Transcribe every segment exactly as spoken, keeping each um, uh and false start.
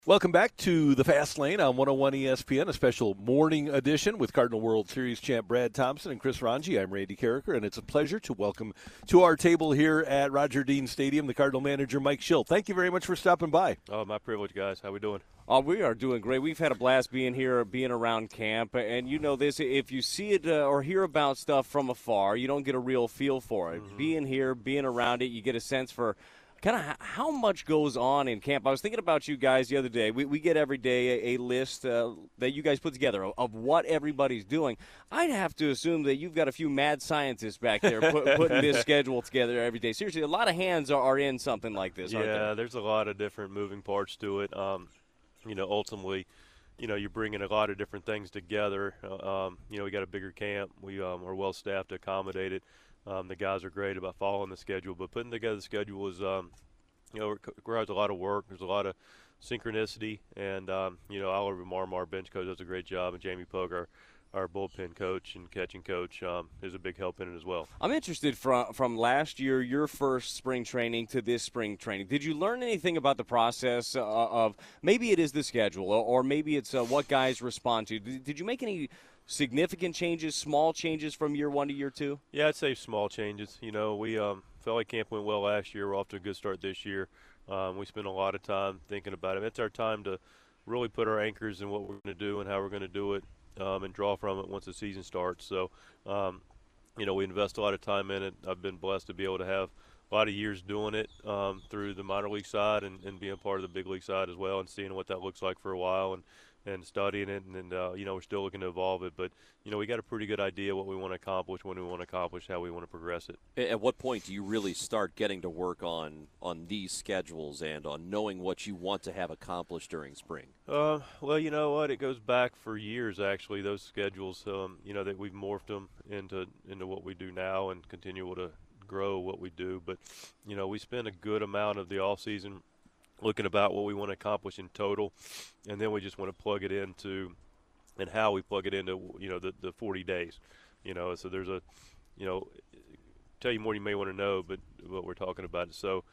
Welcome back to the Fast Lane on one oh one E S P N, a special morning edition with Cardinal World Series champ Brad Thompson and Chris Ranji. I'm Randy Carricker, and it's a pleasure to welcome to our table here at Roger Dean Stadium the Cardinal manager, Mike Schilt. Thank you very much for stopping by. Oh, my privilege, guys. How we doing? Oh, we are doing great. We've had a blast being here, being around camp. And you know this, if you see it uh, or hear about stuff from afar, you don't get a real feel for it. Mm-hmm. Being here, being around it, you get a sense for kind of how much goes on in camp. I was thinking about you guys the other day. We, we get every day a, a list uh, that you guys put together of, of what everybody's doing. I'd have to assume that you've got a few mad scientists back there put, putting this schedule together every day. Seriously, a lot of hands are, are in something like this, aren't Yeah, there? there's a lot of different moving parts to it. Um, you know, ultimately, you know, you're bringing a lot of different things together. Uh, um, you know, we got a bigger camp. We um, are well-staffed to accommodate it. Um, the guys are great about following the schedule, but putting together the schedule is, um, you know, requires a lot of work. There's a lot of synchronicity, and um, you know, Oliver Marmar, our bench coach, does a great job, and Jamie Pogue, our, our bullpen coach and catching coach, um, is a big help in it as well. I'm interested from from last year, your first spring training to this spring training. Did you learn anything about the process uh, of maybe it is the schedule, or, or maybe it's uh, what guys respond to? Did, did you make any significant changes, small changes from year one to year two? Yeah, I'd say small changes. You know, we um, felt like camp went well last year. We're off to a good start this year. Um, we spent a lot of time thinking about it. It's our time to really put our anchors in what we're going to do and how we're going to do it, um, and draw from it once the season starts. So, um, you know, we invest a lot of time in it. I've been blessed to be able to have a lot of years doing it um, through the minor league side and, and being part of the big league side as well, and seeing what that looks like for a while, and and studying it, and, and uh, you know, we're still looking to evolve it. But, you know, we got a pretty good idea what we want to accomplish, when we want to accomplish, how we want to progress it. At what point do you really start getting to work on, on these schedules and on knowing what you want to have accomplished during spring? Uh, well, you know what? It goes back for years, actually, those schedules, um, you know, that we've morphed them into, into what we do now and continue to grow what we do. But, you know, we spend a good amount of the offseason looking about what we want to accomplish in total, and then we just want to plug it into, and how we plug it into, you know, the, the forty days, you know. So there's a, you know, tell you more you may want to know, but what we're talking about. So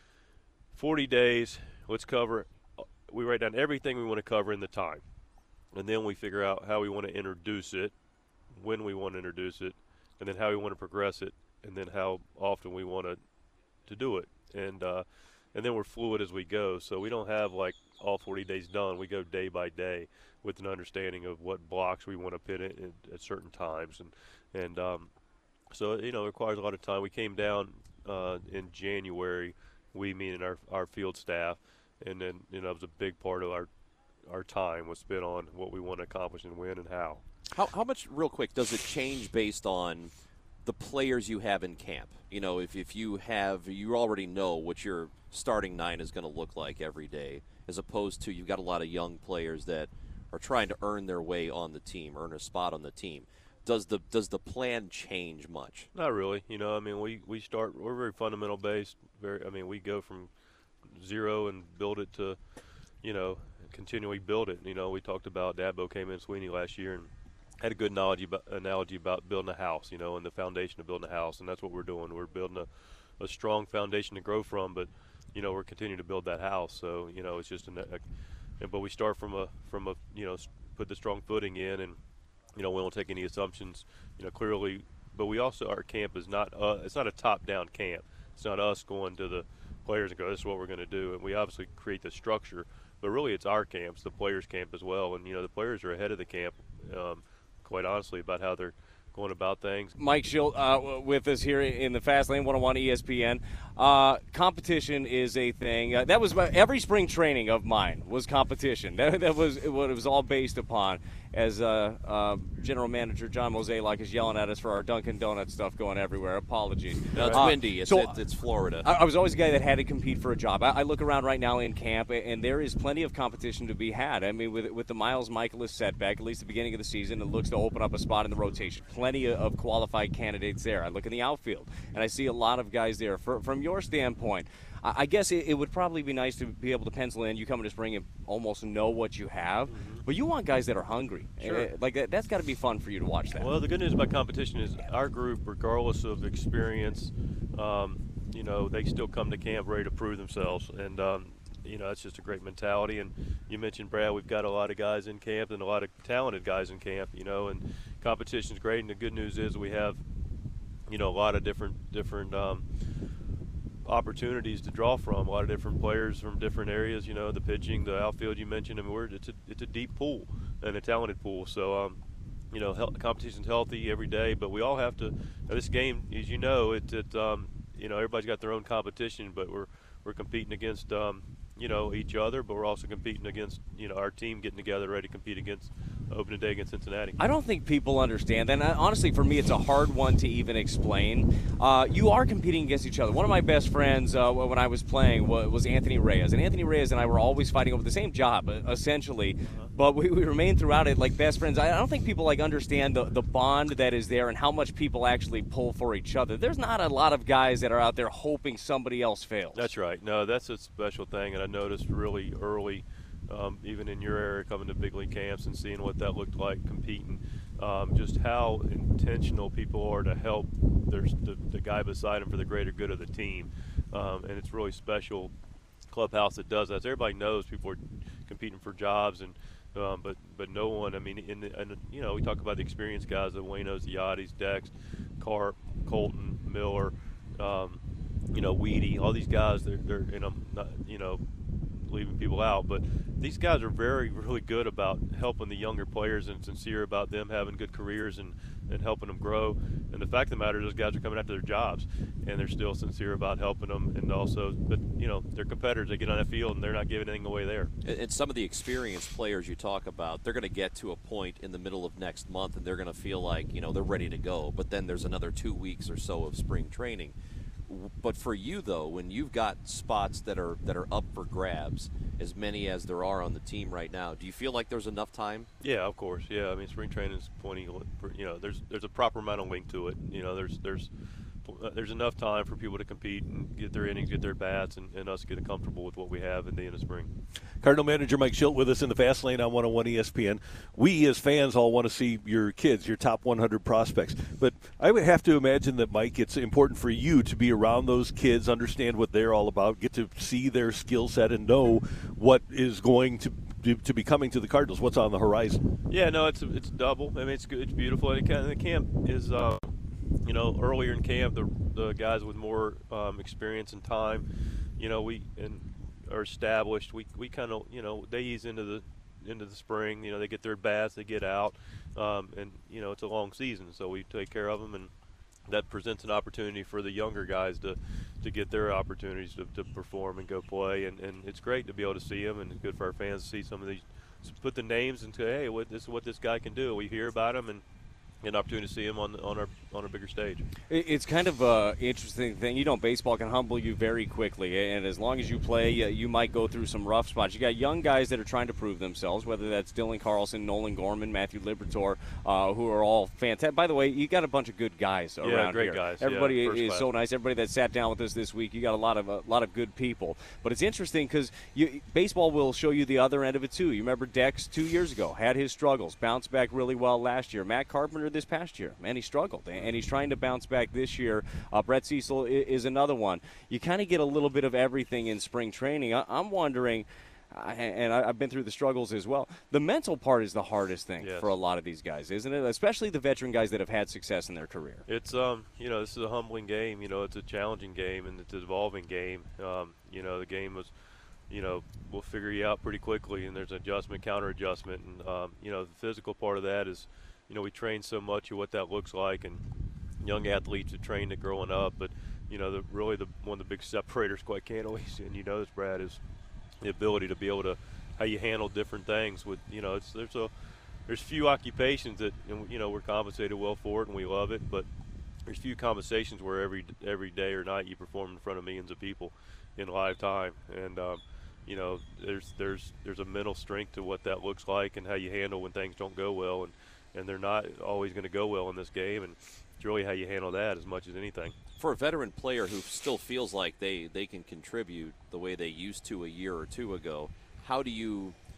forty days, let's cover, we write down everything we want to cover in the time, and then we figure out how we want to introduce it, when we want to introduce it, and then how we want to progress it, and then how often we want to, to do it. And, uh, And then we're fluid as we go, so we don't have like all forty days done. We go day by day with an understanding of what blocks we want to put in at certain times, and and um, so you know, it requires a lot of time. We came down uh, in January, we meaning our our field staff, and then you know, it was a big part of our our time was spent on what we want to accomplish and when and how. How how much, real quick, does it change based on the players you have in camp? You know, if, if you have, you already know what your starting nine is going to look like every day, as opposed to you've got a lot of young players that are trying to earn their way on the team, earn a spot on the team. Does the does the plan change much? Not really. You know, I mean, we, we start, we're very fundamental based. Very, I mean, we go from zero and build it to, you know, continually build it. You know, we talked about Dabo came in Sweeney last year and had a good analogy about, analogy about building a house, you know, and the foundation of building a house, and that's what we're doing. We're building a, a strong foundation to grow from, but, you know, we're continuing to build that house. So, you know, it's just an, a, but we start from a, from a, you know, put the strong footing in, and, you know, we don't take any assumptions, you know, clearly, but we also, our camp is not, uh, it's not a top-down camp. It's not us going to the players and go, this is what we're going to do, and we obviously create the structure, but really it's our camps, the players' camp as well, and, you know, the players are ahead of the camp, um, quite honestly, about how they're going about things. Mike Schilt uh, with us here in the Fast Lane, one oh one E S P N. Uh, competition is a thing. Uh, that was my, every spring training of mine was competition. That, that was what it was all based upon. As uh, uh, General Manager John Mozeliak is yelling at us for our Dunkin' Donuts stuff going everywhere. Apologies. No, it's uh, windy. It's, so it's, it's Florida. I, I was always a guy that had to compete for a job. I, I look around right now in camp, and there is plenty of competition to be had. I mean, with with the Miles Michaelis setback, at least the beginning of the season, it looks to open up a spot in the rotation. Plenty of qualified candidates there. I look in the outfield, and I see a lot of guys there. For, from your standpoint, I guess it, it would probably be nice to be able to pencil in. You come into spring and almost know what you have, mm-hmm. but you want guys that are hungry. Sure. Uh, like that, that's got to be fun for you to watch that. Well, the good news about competition is our group, regardless of experience, um, you know, they still come to camp ready to prove themselves. And um, you know, that's just a great mentality. And you mentioned, Brad, we've got a lot of guys in camp and a lot of talented guys in camp, you know, and competition's great. And the good news is we have, you know, a lot of different different um, opportunities to draw from, a lot of different players from different areas, you know, the pitching, the outfield you mentioned. I mean, we're, it's, a, it's a deep pool and a talented pool. So, um, you know, health, competition's healthy every day, but we all have to, this game, as you know, it, it um, you know, everybody's got their own competition, but we're, we're competing against, um, you know, each other, but we're also competing against, you know, our team getting together ready to compete against opening day against Cincinnati. I don't think people understand that. And honestly, for me, it's a hard one to even explain. Uh, you are competing against each other. One of my best friends uh, when I was playing was Anthony Reyes. And Anthony Reyes and I were always fighting over the same job, essentially. Uh-huh. But we, we remained throughout it like best friends. I don't think people like understand the, the bond that is there and how much people actually pull for each other. There's not a lot of guys that are out there hoping somebody else fails. That's right. No, that's a special thing. And I noticed really early, Um, even in your area, coming to big league camps and seeing what that looked like competing, um, just how intentional people are to help there's the, the guy beside him for the greater good of the team. Um, and it's really special clubhouse that does that. So everybody knows people are competing for jobs, and um, but but no one, I mean, in the, and, you know, we talk about the experienced guys, the Waynos, the Yachty's, Dex, Carp, Colton, Miller, um, you know, Weedy, all these guys, they're, they're in them, you know, leaving people out, but these guys are very, really good about helping the younger players and sincere about them having good careers and, and helping them grow. And the fact of the matter is those guys are coming after their jobs, and they're still sincere about helping them. And also, but, you know, they're competitors. They get on the field, and they're not giving anything away there. And some of the experienced players you talk about, they're going to get to a point in the middle of next month, and they're going to feel like, you know, they're ready to go. But then there's another two weeks or so of spring training. But for you, though, when you've got spots that are that are up for grabs, as many as there are on the team right now, do you feel like there's enough time? Yeah, of course. Yeah, I mean, spring training is plenty. You know, there's there's a proper amount of link to it. You know, there's there's there's enough time for people to compete and get their innings, get their bats, and, and us get comfortable with what we have in the end of spring. Cardinal manager Mike Shildt with us in the Fast Lane on one oh one E S P N. We as fans all want to see your kids, your top one hundred prospects. But I would have to imagine that, Mike, it's important for you to be around those kids, understand what they're all about, get to see their skill set, and know what is going to to be coming to the Cardinals, what's on the horizon. Yeah, no, it's it's double. I mean, it's good, it's beautiful. And the camp is, uh, you know, earlier in camp, the the guys with more um, experience and time, you know, we and are established. We we kind of, you know, they ease into the into the spring. You know, they get their bats, they get out, um, and you know, it's a long season, so we take care of them, and that presents an opportunity for the younger guys to to get their opportunities to, to perform and go play, and, and it's great to be able to see them, and it's good for our fans to see some of these, put the names and say, hey, what this is what this guy can do. We hear about him and an opportunity to see him on on our on a bigger stage. It's kind of an interesting thing. You know, baseball can humble you very quickly, and as long as you play, you might go through some rough spots. You got young guys that are trying to prove themselves, whether that's Dylan Carlson, Nolan Gorman, Matthew Liberatore, uh, who are all fantastic. By the way, you got a bunch of good guys around yeah, great here. guys. Everybody yeah, is class. so nice. Everybody that sat down with us this week, you got a lot of a lot of good people. But it's interesting because baseball will show you the other end of it too. You remember Dex two years ago had his struggles, bounced back really well last year. Matt Carpenter this past year. And he struggled, and he's trying to bounce back this year. Uh, Brett Cecil is another one. You kind of get a little bit of everything in spring training. I- I'm wondering, and I've been through the struggles as well, the mental part is the hardest thing yes. for a lot of these guys, isn't it? Especially the veteran guys that have had success in their career. It's, um, you know, this is a humbling game. You know, it's a challenging game, and it's an evolving game. Um, you know, the game was, you know, we'll figure you out pretty quickly, and there's adjustment, counter-adjustment. And, um, you know, the physical part of that is, you know, we train so much of what that looks like, and young athletes have trained it growing up. But, you know, the, really the one of the big separators, quite candidly, and you know this, Brad, is the ability to be able to how you handle different things. With, you know, it's there's a there's few occupations that, you know, we're compensated well for it and we love it, but there's few conversations where every every day or night you perform in front of millions of people in live time, and um, you know, there's there's there's a mental strength to what that looks like and how you handle when things don't go well, and and they're not always going to go well in this game, and it's really how you handle that as much as anything. For a veteran player who still feels like they, they can contribute the way they used to a year or two ago, how do you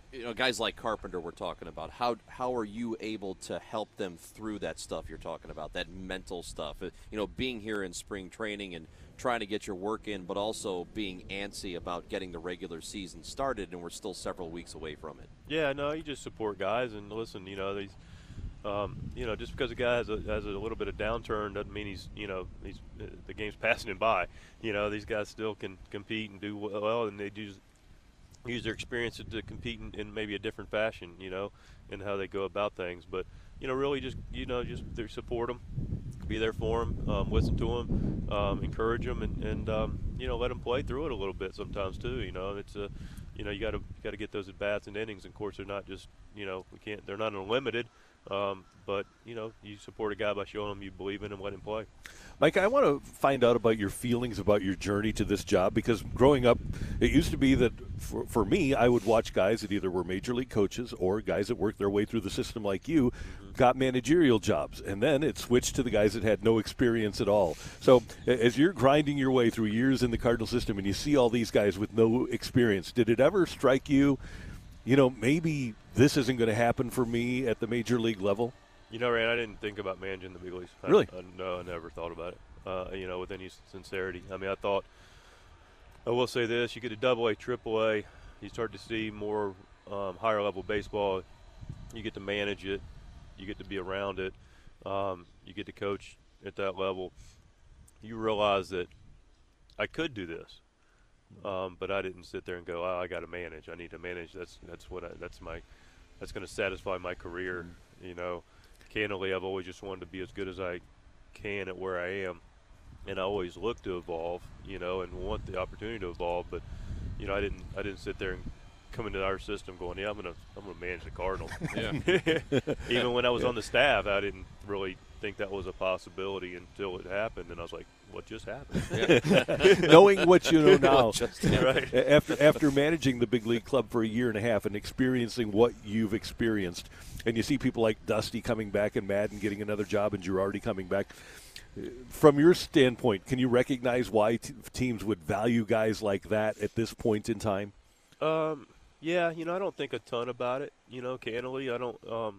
you know, guys like Carpenter we're talking about, how how are you able to help them through that stuff you're talking about, that mental stuff? Uh, You know, being here in spring training and trying to get your work in, but also being antsy about getting the regular season started, and we're still several weeks away from it. Yeah, no, you just support guys and listen. You know, these, um, you know, just because a guy has a, has a little bit of downturn doesn't mean he's, you know, he's uh, the game's passing him by. You know, these guys still can compete and do well, and they do use their experience to compete in, in maybe a different fashion. You know, in how they go about things. But you know, really, just you know, just they support them, be there for them, um, listen to them, um, encourage them, and, and um, you know, let them play through it a little bit sometimes too. You know, it's a, you know, you got to got to get those at bats and innings. Of course, they're not just, you know, we can't, they're not unlimited. Um, but you know, you support a guy by showing him you believe in him, let him play. Mike, I want to find out about your feelings about your journey to this job, because growing up, it used to be that for, for me, I would watch guys that either were major league coaches or guys that worked their way through the system like you, mm-hmm. got managerial jobs, and then it switched to the guys that had no experience at all. So as you're grinding your way through years in the Cardinal system and you see all these guys with no experience, did it ever strike you, you know, maybe this isn't going to happen for me at the major league level? You know, Rand, I didn't think about managing the big leagues. I, Really? I, no, I never thought about it, uh, you know, with any sincerity. I mean, I thought, I will say this, you get to double A, triple A, you start to see more um, higher level baseball. You get to manage it. You get to be around it. Um, you get to coach at that level. You realize that I could do this. Um, but I didn't sit there and go, oh, I got to manage. I need to manage. That's that's what I, that's my that's going to satisfy my career. Mm-hmm. You know, candidly, I've always just wanted to be as good as I can at where I am, and I always look to evolve. You know, and want the opportunity to evolve. But you know, I didn't I didn't sit there and come into our system going, yeah, I'm gonna I'm gonna manage the Cardinals. Yeah. Even when I was yeah. on the staff, I didn't really think that was a possibility until it happened, and I was like, what just happened? Yeah. Knowing what you know now, just, right. after after managing the big league club for a year and a half and experiencing what you've experienced, and you see people like Dusty coming back and Madden getting another job and Girardi coming back, from your standpoint, can you recognize why t- teams would value guys like that at this point in time? Um, yeah, you know, I don't think a ton about it. You know, candidly, I don't. Um,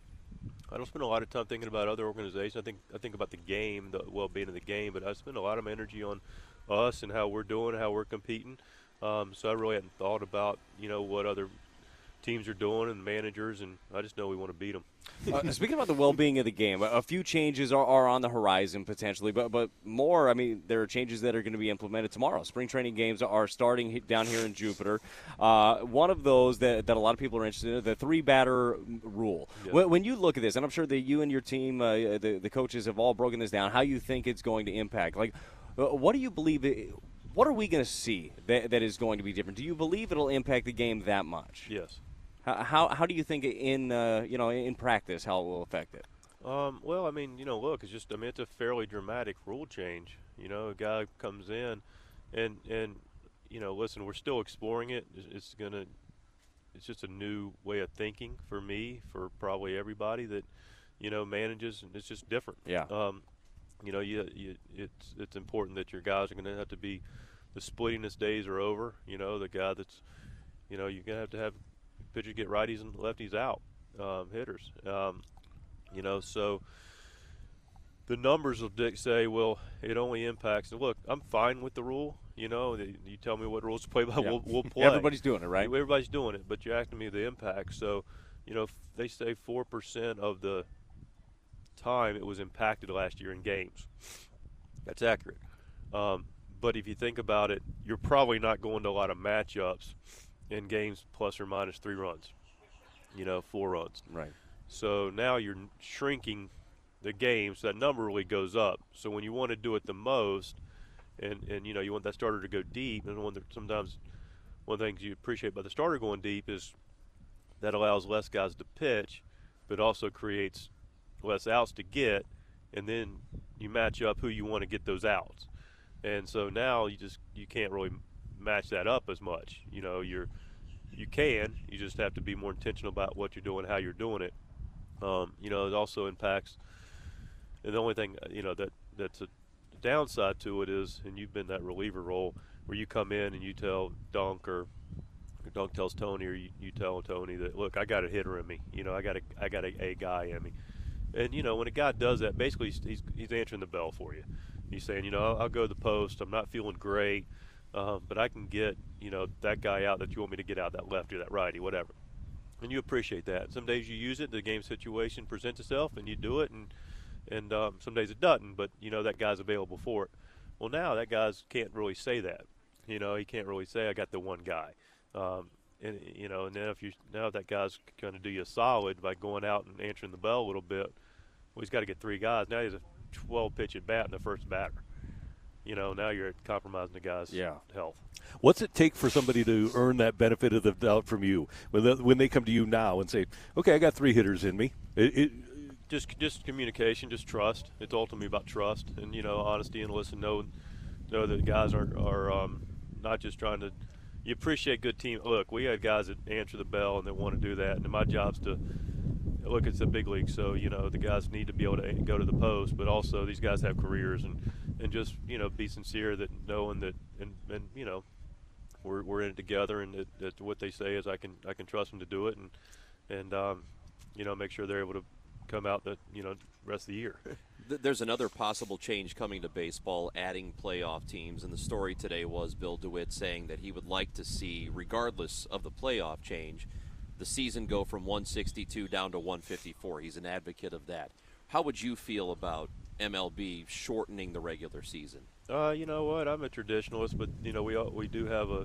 I don't spend a lot of time thinking about other organizations. I think I think about the game, the well-being of the game, but I spend a lot of energy on us and how we're doing, how we're competing. Um, so I really hadn't thought about, you know, what other teams are doing and managers, and I just know we want to beat them. uh, speaking about the well-being of the game, a few changes are, are on the horizon potentially, but but more, I mean, there are changes that are going to be implemented tomorrow. Spring training games are starting down here in Jupiter. Uh, one of those that, that a lot of people are interested in, the three-batter rule. Yeah. When, when you look at this, and I'm sure that you and your team, uh, the, the coaches have all broken this down, how you think it's going to impact. Like, uh, what do you believe it, what are we going to see that, that is going to be different? Do you believe it'll impact the game that much? Yes. How how do you think in uh, you know in practice how it will affect it? Um, well, I mean, you know, look, it's just I mean it's a fairly dramatic rule change. You know, a guy comes in, and and you know, listen, we're still exploring it. It's, it's gonna, it's just a new way of thinking for me, for probably everybody that you know manages, and it's just different. Yeah. Um, you know, you, you it's it's important that your guys are going to have to be, the splittiness days are over. You know, the guy that's, you know, you're going to have to have pitchers get righties and lefties out, um, hitters. Um, you know, so the numbers will say, well, it only impacts. And look, I'm fine with the rule. You know, you tell me what rules to play by, yeah. we'll, we'll play. Everybody's doing it, right? Everybody's doing it, but you're asking me the impact. So, you know, they say four percent of the time it was impacted last year in games. That's accurate. Um, but if you think about it, you're probably not going to a lot of matchups in games plus or minus three runs, you know, four runs. Right. So now you're shrinking the game, so that number really goes up. So when you want to do it the most, and, and you know, you want that starter to go deep, and one that sometimes one of the things you appreciate about the starter going deep is that allows less guys to pitch, but also creates less outs to get, and then you match up who you want to get those outs. And so now you just you can't really match that up as much. You know, you're you can. You just have to be more intentional about what you're doing, how you're doing it. Um, you know, it also impacts. And the only thing you know that that's a downside to it is, and you've been that reliever role where you come in and you tell Dunk or Doug tells Tony, or you, you tell Tony that, look, I got a hitter in me. You know, I got a I got a, a guy in me. And you know, when a guy does that, basically he's he's, he's answering the bell for you. He's saying, you know, I'll, I'll go to the post. I'm not feeling great, um, but I can get, you know, that guy out that you want me to get out, that lefty, that righty, whatever. And you appreciate that. Some days you use it, the game situation presents itself, and you do it, and and um, some days it doesn't, but, you know, that guy's available for it. Well, now that guy's can't really say that. You know, he can't really say, I got the one guy. Um, and, you know, and then if you now that guy's going to do you a solid by going out and answering the bell a little bit, well, he's got to get three guys. Now he's a twelve-pitch at bat in the first batter. You know, now you're compromising the guy's yeah. health. What's it take for somebody to earn that benefit of the doubt from you when the, when they come to you now and say, okay, I got three hitters in me? It, it, just just communication, just trust. It's ultimately about trust and, you know, honesty and listen. Know, know that guys are, are um, not just trying to – you appreciate good team. Look, we had guys that answer the bell and that want to do that, and my job's to – look, it's a big league, so, you know, the guys need to be able to go to the post, but also these guys have careers, and, and just, you know, be sincere that knowing that, and, and you know, we're we're in it together, and that, that what they say is I can I can trust them to do it, and, and um, you know, make sure they're able to come out the, you know, rest of the year. There's another possible change coming to baseball, adding playoff teams, and the story today was Bill DeWitt saying that he would like to see, regardless of the playoff change, the season go from one sixty-two down to one fifty-four. He's an advocate of that. How would you feel about M L B shortening the regular season? Uh, you know what? I'm a traditionalist, but you know we we do have a,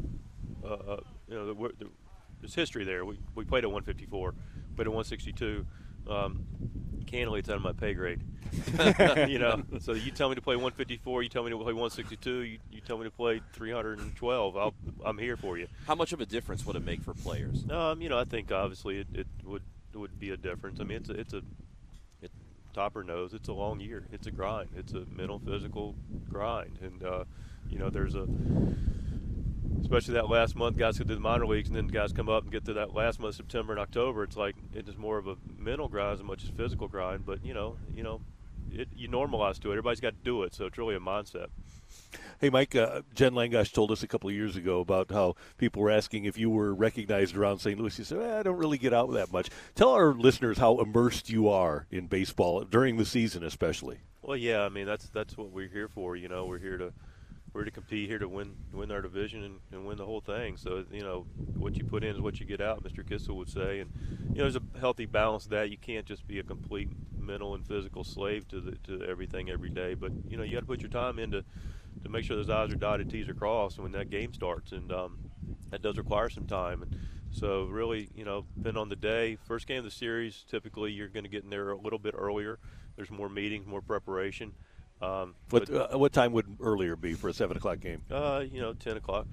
a, a you know the, the, there's history there. We we played at one fifty-four, played at one sixty-two. Um, candidly, it's out of my pay grade. You know, so you tell me to play one fifty-four, you tell me to play one sixty-two, you, you tell me to play three twelve. I'll, I'm here for you. How much of a difference would it make for players? Um, you know, I think obviously it, it would it would be a difference. I mean, it's a, it's a it, topper knows it's a long year. It's a grind. It's a mental, physical grind, and uh, you know, there's a especially that last month, guys get to the minor leagues, and then guys come up and get to that last month, September and October. It's like it is more of a mental grind as much as physical grind. But you know, you know, it, you normalize to it. Everybody's got to do it, so it's really a mindset. Hey, Mike, uh, Jen Langosh told us a couple of years ago about how people were asking if you were recognized around Saint Louis. You said, eh, I don't really get out that much. Tell our listeners how immersed you are in baseball during the season, especially. Well, yeah, I mean that's that's what we're here for. You know, we're here to. We're to compete here to win win our division and, and win the whole thing. So, you know, what you put in is what you get out, Mister Kissel would say. And, you know, there's a healthy balance to that. You can't just be a complete mental and physical slave to the, to everything every day. But, you know, you got to put your time into to make sure those I's are dotted, T's are crossed when that game starts. And um, that does require some time. And so really, you know, depending on the day, first game of the series, typically you're going to get in there a little bit earlier. There's more meetings, more preparation. Um, what but, uh, what time would earlier be for a seven o'clock game? Uh, you know, ten o'clock.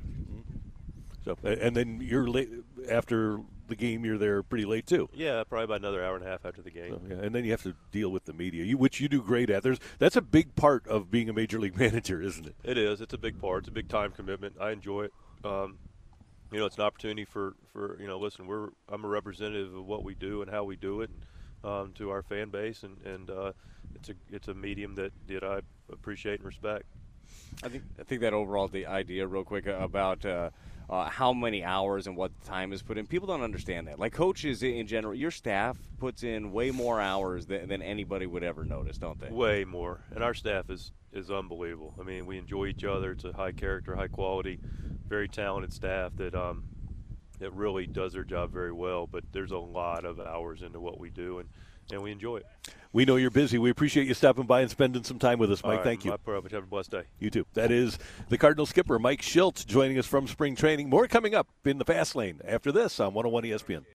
So, and then you're late after the game. You're there pretty late too. Yeah, probably about another hour and a half after the game. So, yeah, and then you have to deal with the media, you, which you do great at. There's that's a big part of being a major league manager, isn't it? It is. It's a big part. It's a big time commitment. I enjoy it. Um, you know, it's an opportunity for, for you know. Listen, we're I'm a representative of what we do and how we do it um, to our fan base, and and uh, it's a it's a medium that that I appreciate and respect. I think I think that overall the idea, real quick, about uh, uh, how many hours and what time is put in. People don't understand that. Like coaches in general, your staff puts in way more hours than, than anybody would ever notice, don't they? Way more, and our staff is is unbelievable. I mean, we enjoy each other. It's a high character, high quality, very talented staff that um that really does their job very well. But there's a lot of hours into what we do, and. And we enjoy it. We know you're busy. We appreciate you stopping by and spending some time with us, Mike. Right, Thank you. My privilege. Have a blessed day. You too. That is the Cardinal skipper, Mike Shildt, joining us from spring training. More coming up in the Fast Lane after this on one oh one E S P N.